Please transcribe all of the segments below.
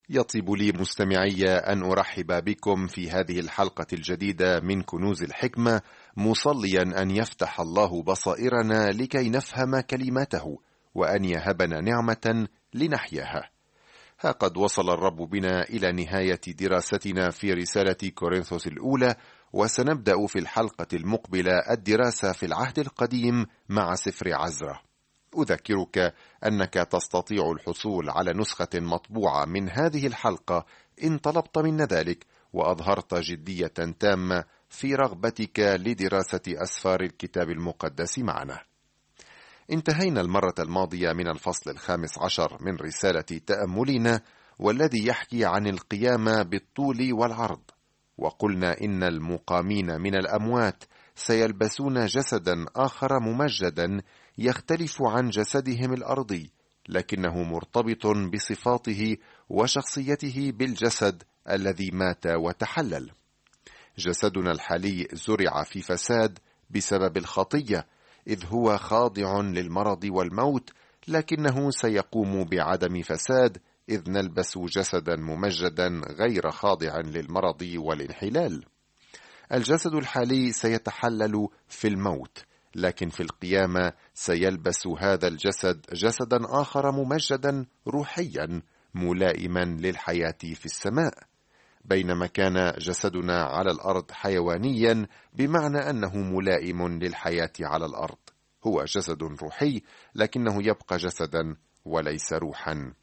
يطيب لي مستمعي أن أرحب بكم في هذه الحلقة الجديدة من كنوز الحكمة، مصليا أن يفتح الله بصائرنا لكي نفهم كلماته، وأن يهبنا نعمة لنحياها. ها قد وصل الرب بنا إلى نهاية دراستنا في رسالة كورنثوس الأولى، وسنبدأ في الحلقة المقبلة الدراسة في العهد القديم مع سفر عزرا. أذكرك أنك تستطيع الحصول على نسخة مطبوعة من هذه الحلقة إن طلبت منا ذلك، وأظهرت جدية تامة في رغبتك لدراسة أسفار الكتاب المقدس معنا. انتهينا المرة الماضية من الفصل 15 من رسالة تأملنا، والذي يحكي عن القيامة بالطول والعرض، وقلنا إن المقامين من الأموات سيلبسون جسدا آخر ممجدا يختلف عن جسدهم الأرضي، لكنه مرتبط بصفاته وشخصيته بالجسد الذي مات وتحلل. جسدنا الحالي زرع في فساد بسبب الخطية، إذ هو خاضع للمرض والموت، لكنه سيقوم بعدم فساد إذ نلبس جسدا ممجدا غير خاضع للمرض والانحلال. الجسد الحالي سيتحلل في الموت، لكن في القيامة سيلبس هذا الجسد جسدا آخر ممجدا روحيا ملائما للحياة في السماء. بينما كان جسدنا على الأرض حيوانيا، بمعنى أنه ملائم للحياة على الأرض، هو جسد روحي لكنه يبقى جسدا وليس روحا.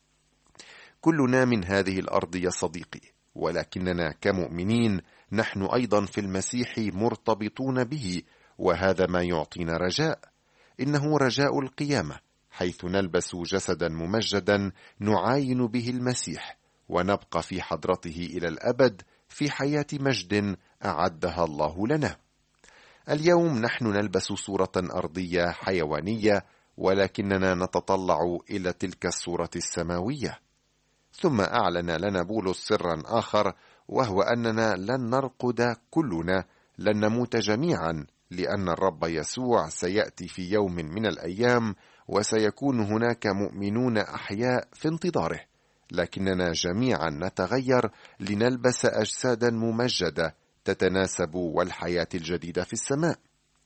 كلنا من هذه الأرض يا صديقي، ولكننا كمؤمنين نحن أيضا في المسيح مرتبطون به، وهذا ما يعطينا رجاء. إنه رجاء القيامة، حيث نلبس جسدا ممجدا نعاين به المسيح، ونبقى في حضرته إلى الأبد في حياة مجد أعدها الله لنا. اليوم نحن نلبس صورة أرضية حيوانية، ولكننا نتطلع إلى تلك الصورة السماوية. ثم أعلن لنا بولس سرا آخر، وهو أننا لن نرقد كلنا، لن نموت جميعا، لأن الرب يسوع سيأتي في يوم من الأيام، وسيكون هناك مؤمنون أحياء في انتظاره، لكننا جميعا نتغير لنلبس أجسادا ممجدة تتناسب والحياة الجديدة في السماء.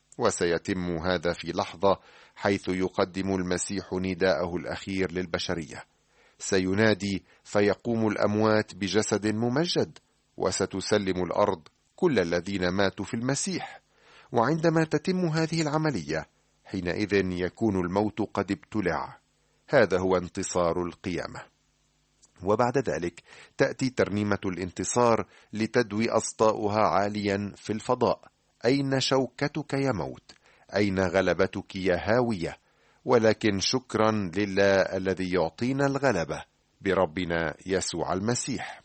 وسيتم هذا في لحظة، حيث يقدم المسيح نداءه الأخير للبشرية. سينادي فيقوم الأموات بجسد ممجد، وستسلم الأرض كل الذين ماتوا في المسيح. وعندما تتم هذه العملية، حينئذ يكون الموت قد ابتلع. هذا هو انتصار القيامة. وبعد ذلك تأتي ترنيمة الانتصار لتدوي أسطاؤها عاليا في الفضاء: أين شوكتك يا موت؟ أين غلبتك يا هاوية؟ ولكن شكرا لله الذي يعطينا الغلبة بربنا يسوع المسيح.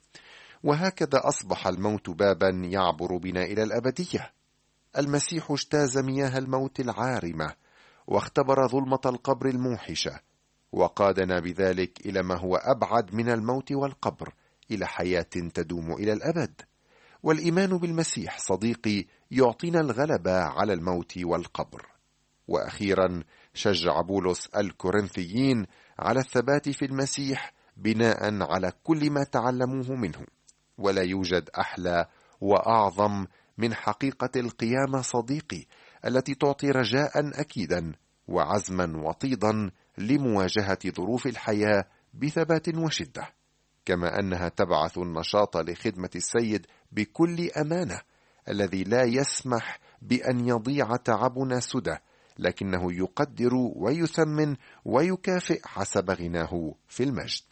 وهكذا أصبح الموت بابا يعبر بنا إلى الأبدية. المسيح اجتاز مياه الموت العارمة، واختبر ظلمة القبر الموحشة، وقادنا بذلك إلى ما هو أبعد من الموت والقبر، إلى حياة تدوم إلى الأبد. والإيمان بالمسيح صديقي يعطينا الغلبة على الموت والقبر. وأخيرا شجع بولس الكورنثيين على الثبات في المسيح بناء على كل ما تعلموه منه. ولا يوجد أحلى وأعظم من حقيقة القيامة صديقي، التي تعطي رجاء أكيدا وعزما وطيدا لمواجهة ظروف الحياة بثبات وشدة، كما أنها تبعث النشاط لخدمة السيد بكل أمانة، الذي لا يسمح بأن يضيع تعبنا سدى، لكنه يقدر ويثمن ويكافئ حسب غناه في المجد.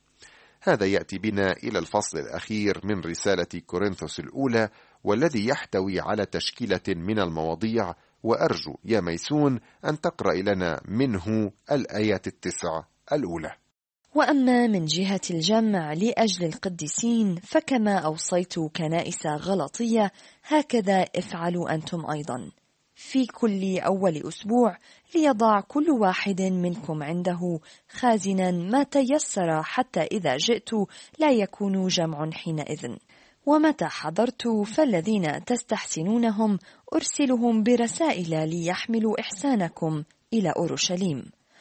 هذا يأتي بنا إلى الفصل الأخير من رسالة كورنثوس الأولى، والذي يحتوي على تشكيلة من المواضيع، وأرجو يا ميسون أن تقرأ لنا منه الآيات 9 الأولى. وأما من جهة الجمع لأجل القديسين، فكما أوصيت كنائس غلطية هكذا افعلوا أنتم أيضا، في كل أول أسبوع ليضع كل واحد منكم عنده خازنا ما تيسر، حتى إذا جئت لا يكون جمع حينئذ. ومتى حضرت فالذين تستحسنونهم أرسلهم برسائل ليحملوا إحسانكم إلى أورشليم.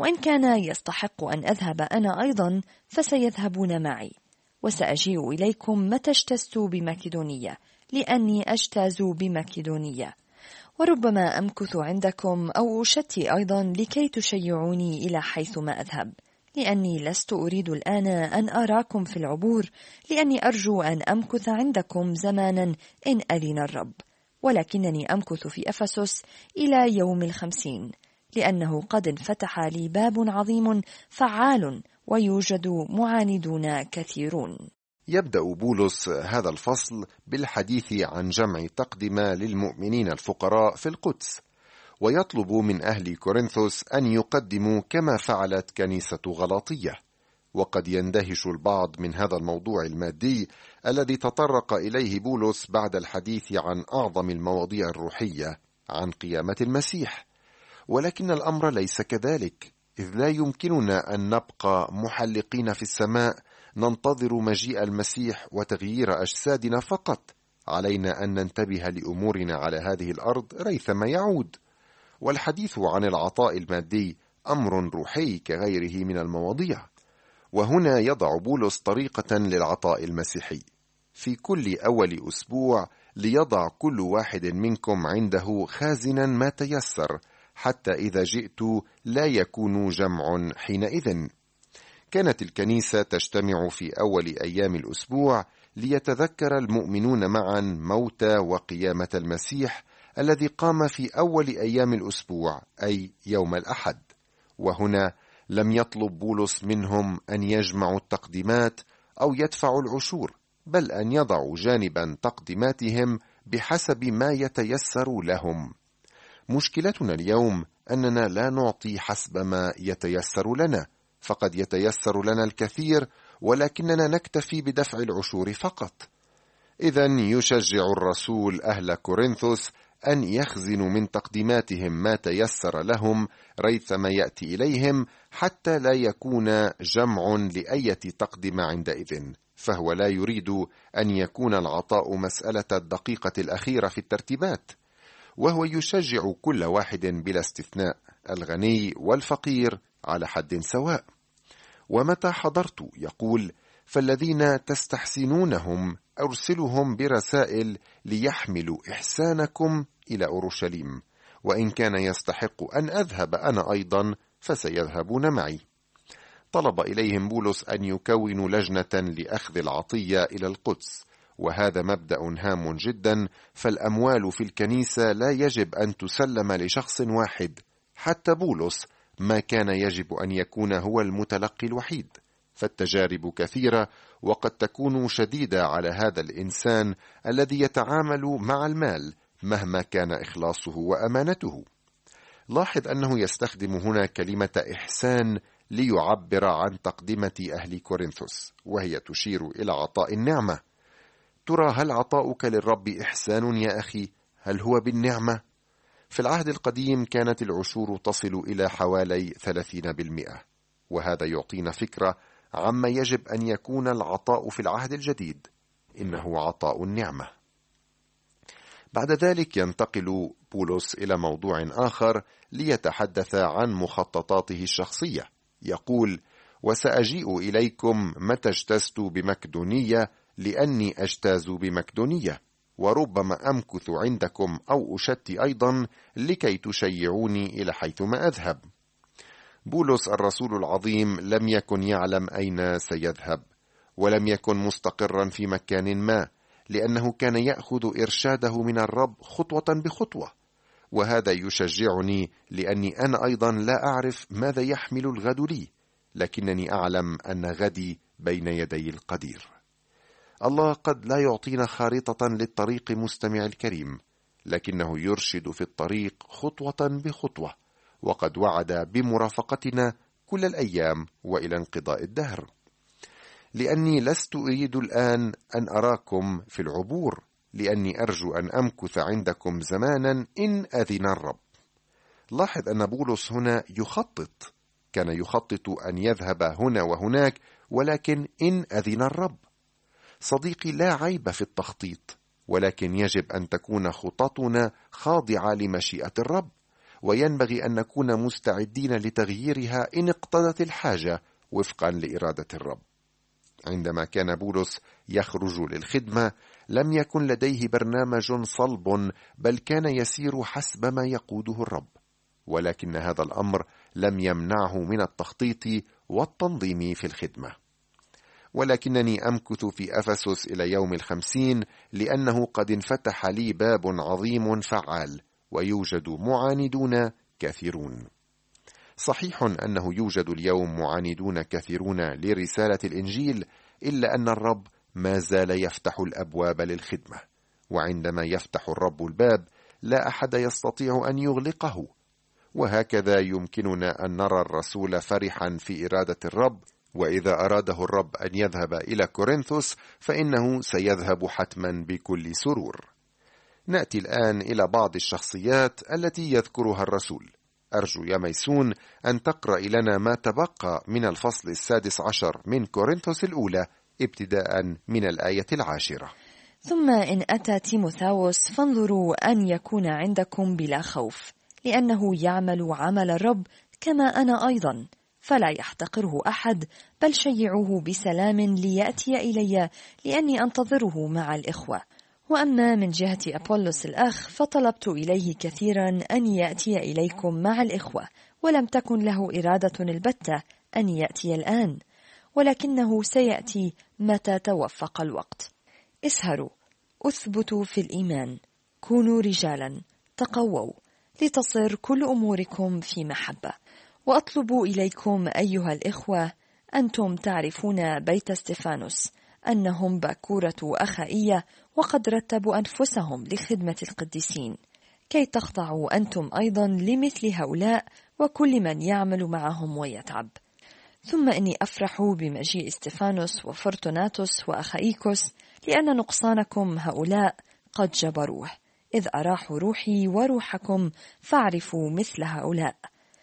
وإن كان يستحق أن أذهب أنا أيضا فسيذهبون معي، وسأجيء إليكم متى اجتزت بمكدونية، لأني أجتاز بمكدونية، وربما أمكث عندكم أو أشتي أيضا لكي تشيعوني إلى حيث ما أذهب، لأني لست أريد الآن أن أراكم في العبور، لأني أرجو أن أمكث عندكم زمانا إن أذن الرب، ولكنني أمكث في أفسس إلى يوم 50، لأنه قد انفتح لي باب عظيم فعال ويوجد معاندون كثيرون. يبدأ بولس هذا الفصل بالحديث عن جمع تقدمة للمؤمنين الفقراء في القدس، ويطلب من أهل كورنثوس أن يقدموا كما فعلت كنيسة غلاطية. وقد يندهش البعض من هذا الموضوع المادي الذي تطرق إليه بولس بعد الحديث عن أعظم المواضيع الروحية، عن قيامة المسيح، ولكن الأمر ليس كذلك، إذ لا يمكننا أن نبقى محلقين في السماء ننتظر مجيء المسيح وتغيير أجسادنا فقط. علينا أن ننتبه لأمورنا على هذه الأرض ريثما يعود. والحديث عن العطاء المادي أمر روحي كغيره من المواضيع، وهنا يضع بولس طريقة للعطاء المسيحي. في كل أول أسبوع ليضع كل واحد منكم عنده خازنا ما تيسر، حتى إذا جئت لا يكون جمع حينئذ. كانت الكنيسة تجتمع في أول أيام الأسبوع ليتذكر المؤمنون معا موت وقيامة المسيح الذي قام في أول أيام الأسبوع، أي يوم الأحد. وهنا لم يطلب بولس منهم أن يجمعوا التقديمات أو يدفعوا العشور، بل أن يضعوا جانبا تقديماتهم بحسب ما يتيسر لهم. مشكلتنا اليوم أننا لا نعطي حسب ما يتيسر لنا، فقد يتيسر لنا الكثير ولكننا نكتفي بدفع العشور فقط. إذن يشجع الرسول أهل كورنثوس أن يخزنوا من تقديماتهم ما تيسر لهم ريثما يأتي إليهم، حتى لا يكون جمع لأية تقدمة عندئذ، فهو لا يريد أن يكون العطاء مسألة الدقيقة الأخيرة في الترتيبات، وهو يشجع كل واحد بلا استثناء، الغني والفقير على حد سواء. ومتى حضرت يقول: فالذين تستحسنونهم أرسلهم برسائل ليحملوا إحسانكم إلى أورشليم، وإن كان يستحق أن أذهب أنا أيضا فسيذهبون معي. طلب إليهم بولس أن يكونوا لجنة لأخذ العطية إلى القدس، وهذا مبدأ هام جدا، فالأموال في الكنيسة لا يجب أن تسلم لشخص واحد. حتى بولس ما كان يجب أن يكون هو المتلقي الوحيد، فالتجارب كثيرة وقد تكون شديدة على هذا الإنسان الذي يتعامل مع المال مهما كان إخلاصه وأمانته. لاحظ أنه يستخدم هنا كلمة إحسان ليعبر عن تقدمة أهل كورنثوس، وهي تشير إلى عطاء النعمة. ترى هل عطاؤك للرب إحسان يا أخي؟ هل هو بالنعمة؟ في العهد القديم كانت العشور تصل إلى حوالي 30%، وهذا يعطينا فكرة عما يجب أن يكون العطاء في العهد الجديد، إنه عطاء النعمة. بعد ذلك ينتقل بولس إلى موضوع آخر ليتحدث عن مخططاته الشخصية. يقول: وسأجيء إليكم متى اجتزت بمكدونية، لأني أجتاز بمكدونية، وربما أمكث عندكم أو أشتي أيضا لكي تشيعوني إلى حيث ما أذهب. بولس الرسول العظيم لم يكن يعلم أين سيذهب، ولم يكن مستقرا في مكان ما، لأنه كان يأخذ إرشاده من الرب خطوة بخطوة. وهذا يشجعني، لأني أنا أيضا لا أعرف ماذا يحمل الغد لي، لكنني أعلم أن غدي بين يدي القدير. الله قد لا يعطينا خارطة للطريق مستمع الكريم، لكنه يرشد في الطريق خطوة بخطوة، وقد وعد بمرافقتنا كل الأيام وإلى انقضاء الدهر. لأني لست أريد الآن أن أراكم في العبور، لأني أرجو أن أمكث عندكم زمانا إن أذن الرب. لاحظ أن بولس هنا يخطط، كان يخطط أن يذهب هنا وهناك، ولكن إن أذن الرب. صديقي، لا عيب في التخطيط، ولكن يجب أن تكون خططنا خاضعة لمشيئة الرب، وينبغي أن نكون مستعدين لتغييرها إن اقتضت الحاجة وفقا لإرادة الرب. عندما كان بولس يخرج للخدمة لم يكن لديه برنامج صلب، بل كان يسير حسب ما يقوده الرب، ولكن هذا الأمر لم يمنعه من التخطيط والتنظيم في الخدمة. ولكنني أمكث في أفسس إلى يوم 50 لأنه قد انفتح لي باب عظيم فعال، ويوجد معاندون كثيرون. صحيح أنه يوجد اليوم معاندون كثيرون لرسالة الإنجيل، إلا أن الرب ما زال يفتح الأبواب للخدمة، وعندما يفتح الرب الباب لا أحد يستطيع أن يغلقه. وهكذا يمكننا أن نرى الرسول فرحا في إرادة الرب، وإذا أراده الرب أن يذهب إلى كورنثوس فإنه سيذهب حتما بكل سرور. نأتي الآن إلى بعض الشخصيات التي يذكرها الرسول. أرجو يا ميسون أن تقرأ لنا ما تبقى من الفصل 16 من كورنثوس الأولى ابتداء من الآية 10. ثم إن أتى تيموثاوس فانظروا أن يكون عندكم بلا خوف، لأنه يعمل عمل الرب كما أنا أيضا، فلا يحتقره أحد، بل شيعوه بسلام ليأتي إلي، لأني أنتظره مع الإخوة. وأما من جهة أبولس الأخ فطلبت إليه كثيرا أن يأتي إليكم مع الإخوة، ولم تكن له إرادة البتة أن يأتي الآن، ولكنه سيأتي متى توفق الوقت. اسهروا، أثبتوا في الإيمان، كونوا رجالا، تقووا، لتصر كل أموركم في محبة. وأطلب إليكم أيها الإخوة، أنتم تعرفون بيت استفانوس، أنهم باكورة أخائية، وقد رتبوا أنفسهم لخدمة القديسين، كي تخضعوا أنتم أيضا لمثل هؤلاء وكل من يعمل معهم ويتعب. ثم إني أفرح بمجيء استفانوس وفرتوناتوس وأخائيكوس، لأن نقصانكم هؤلاء قد جبروه، إذ أراحوا روحي وروحكم، فاعرفوا مثل هؤلاء.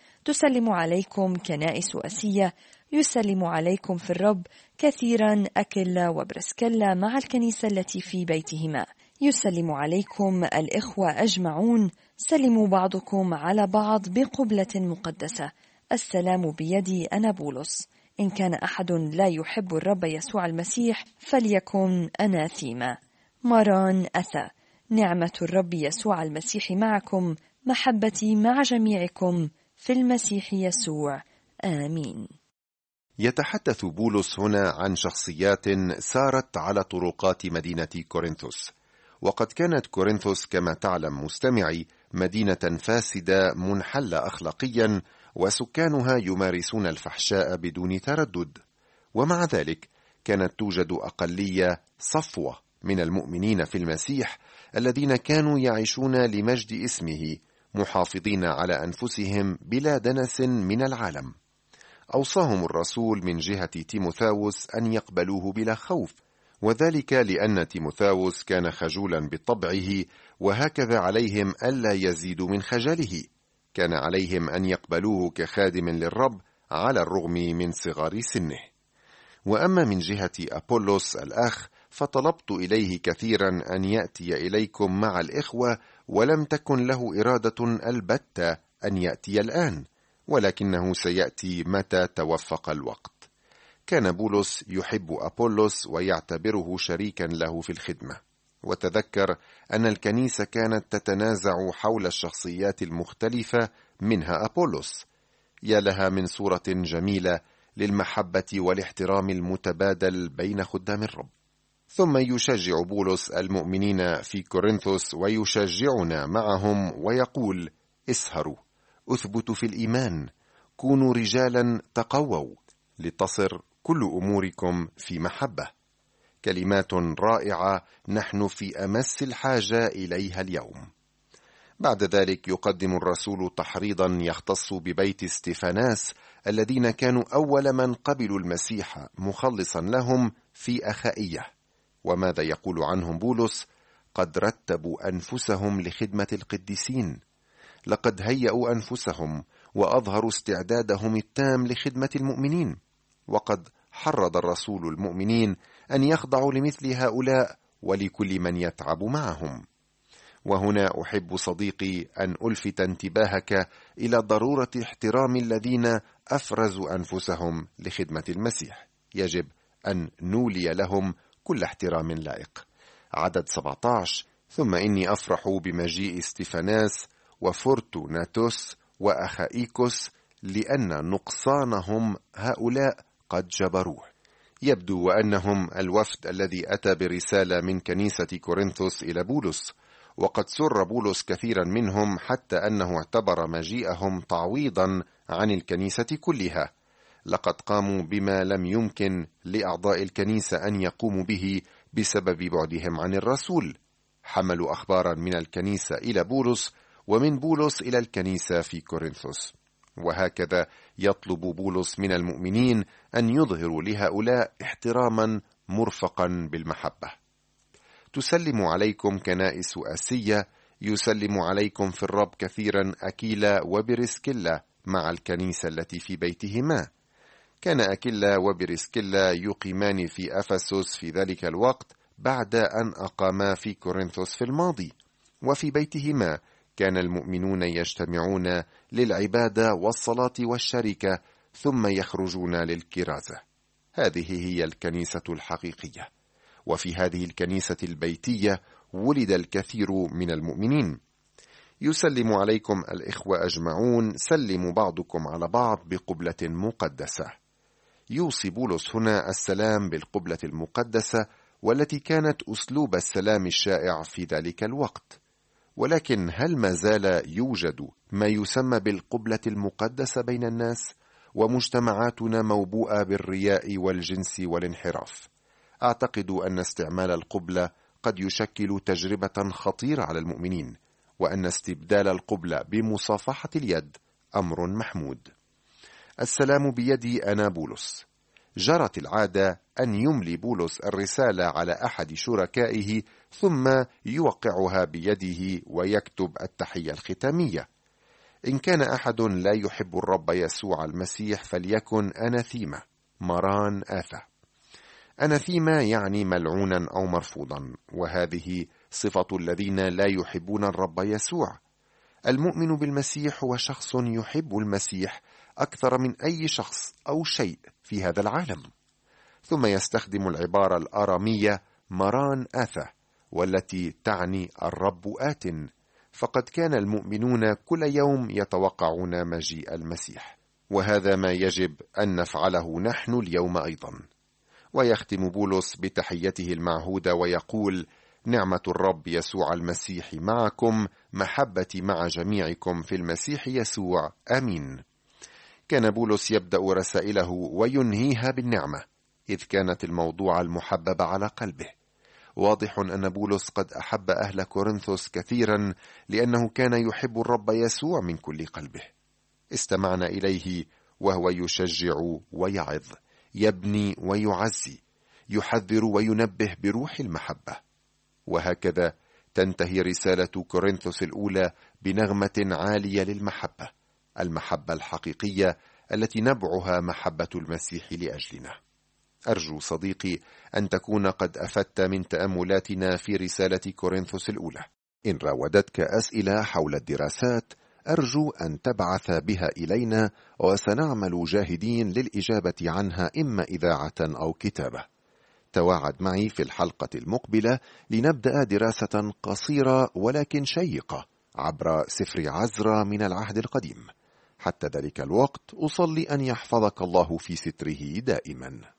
تسلم عليكم كنائس أسية، يسلم عليكم في الرب كثيرا أكيلا وبرسكيلا مع الكنيسة التي في بيتهما. يسلم عليكم الإخوة أجمعون، سلموا بعضكم على بعض بقبلة مقدسة. السلام بيدي أنا بولس. إن كان أحد لا يحب الرب يسوع المسيح فليكن أناثيما. ماران أثا. نعمة الرب يسوع المسيح معكم، محبتي مع جميعكم في المسيح يسوع. آمين. يتحدث بولس هنا عن شخصيات سارت على طرقات مدينة كورنثوس، وقد كانت كورنثوس كما تعلم مستمعي مدينة فاسدة منحلة أخلاقيا، وسكانها يمارسون الفحشاء بدون تردد، ومع ذلك كانت توجد أقلية صفوة من المؤمنين في المسيح الذين كانوا يعيشون لمجد اسمه، محافظين على أنفسهم بلا دنس من العالم. أوصاهم الرسول من جهة تيموثاوس أن يقبلوه بلا خوف، وذلك لأن تيموثاوس كان خجولا بطبعه، وهكذا عليهم ألا يزيدوا من خجله. كان عليهم أن يقبلوه كخادم للرب على الرغم من صغر سنه. وأما من جهة أبولس الأخ فطلبت إليه كثيرا أن يأتي إليكم مع الإخوة، ولم تكن له إرادة البتة أن يأتي الآن، ولكنه سيأتي متى توفق الوقت. كان بولس يحب أبولس ويعتبره شريكا له في الخدمة، وتذكر أن الكنيسة كانت تتنازع حول الشخصيات المختلفة منها أبولس. يا لها من صورة جميلة للمحبة والاحترام المتبادل بين خدام الرب. ثم يشجع بولس المؤمنين في كورنثوس ويشجعنا معهم ويقول: اسهروا، أثبتوا في الإيمان، كونوا رجالا، تقووا، لتصر كل أموركم في محبة. كلمات رائعة نحن في أمس الحاجة إليها اليوم. بعد ذلك يقدم الرسول تحريضا يختص ببيت استفاناس الذين كانوا أول من قبلوا المسيح مخلصا لهم في أخائية. وماذا يقول عنهم بولس؟ قد رتبوا أنفسهم لخدمة القديسين. لقد هيئوا أنفسهم وأظهروا استعدادهم التام لخدمة المؤمنين، وقد حرض الرسول المؤمنين أن يخضعوا لمثل هؤلاء ولكل من يتعب معهم. وهنا أحب صديقي أن ألفت انتباهك إلى ضرورة احترام الذين أفرزوا أنفسهم لخدمة المسيح. يجب أن نولي لهم كل احترام لائق. عدد 17: ثم إني أفرح بمجيء استفاناس وفورتوناتوس وأخائيكوس لأن نقصانهم هؤلاء قد جبروه. يبدو وأنهم الوفد الذي أتى برسالة من كنيسة كورنثوس إلى بولس، وقد سر بولس كثيرا منهم حتى أنه اعتبر مجيئهم تعويضا عن الكنيسة كلها. لقد قاموا بما لم يمكن لأعضاء الكنيسة أن يقوموا به بسبب بعدهم عن الرسول. حملوا أخبارا من الكنيسة إلى بولس، ومن بولس إلى الكنيسة في كورنثوس. وهكذا يطلب بولس من المؤمنين أن يظهروا لهؤلاء احتراما مرفقا بالمحبة. تسلم عليكم كنائس آسية، يسلم عليكم في الرب كثيرا أكيلا وبرسكيلا مع الكنيسة التي في بيتهما. كان أكيلا وبرسكيلا يقيمان في أفسس في ذلك الوقت بعد أن أقاما في كورنثوس في الماضي، وفي بيتهما كان المؤمنون يجتمعون للعبادة والصلاة والشركة ثم يخرجون للكرازة. هذه هي الكنيسة الحقيقية، وفي هذه الكنيسة البيتية ولد الكثير من المؤمنين. يسلم عليكم الإخوة أجمعون، سلموا بعضكم على بعض بقبلة مقدسة. يوصي بولس هنا السلام بالقبلة المقدسة، والتي كانت أسلوب السلام الشائع في ذلك الوقت. ولكن هل ما زال يوجد ما يسمى بالقبلة المقدسة بين الناس؟ ومجتمعاتنا موبوءة بالرياء والجنس والانحراف. أعتقد أن استعمال القبلة قد يشكل تجربة خطيرة على المؤمنين، وأن استبدال القبلة بمصافحة اليد أمر محمود. السلام بيدي أنا بولس. جرت العادة أن يملي بولس الرسالة على أحد شركائه ثم يوقعها بيده ويكتب التحية الختامية. إن كان أحد لا يحب الرب يسوع المسيح فليكن أناثيما، مران آثى. أناثيما يعني ملعونا أو مرفوضا، وهذه صفة الذين لا يحبون الرب يسوع. المؤمن بالمسيح هو شخص يحب المسيح أكثر من أي شخص أو شيء في هذا العالم. ثم يستخدم العبارة الآرامية مران آثى، والتي تعني الرب آت، فقد كان المؤمنون كل يوم يتوقعون مجيء المسيح، وهذا ما يجب أن نفعله نحن اليوم أيضا. ويختم بولس بتحيته المعهودة ويقول: نعمة الرب يسوع المسيح معكم، محبتي مع جميعكم في المسيح يسوع، آمين. كان بولس يبدأ رسائله وينهيها بالنعمة، إذ كانت الموضوع المحبب على قلبه. واضح أن بولس قد أحب أهل كورنثوس كثيرا، لأنه كان يحب الرب يسوع من كل قلبه. استمعنا إليه وهو يشجع ويعظ، يبني ويعزي، يحذر وينبه بروح المحبة. وهكذا تنتهي رسالة كورنثوس الأولى بنغمة عالية للمحبة، المحبة الحقيقية التي نبعها محبة المسيح لأجلنا. أرجو صديقي أن تكون قد أفدت من تأملاتنا في رسالة كورنثوس الأولى. إن راودتك أسئلة حول الدراسات أرجو أن تبعث بها إلينا، وسنعمل جاهدين للإجابة عنها إما إذاعة أو كتابة. تواعد معي في الحلقة المقبلة لنبدأ دراسة قصيرة ولكن شيقة عبر سفر عزرا من العهد القديم. حتى ذلك الوقت أصلي أن يحفظك الله في ستره دائما.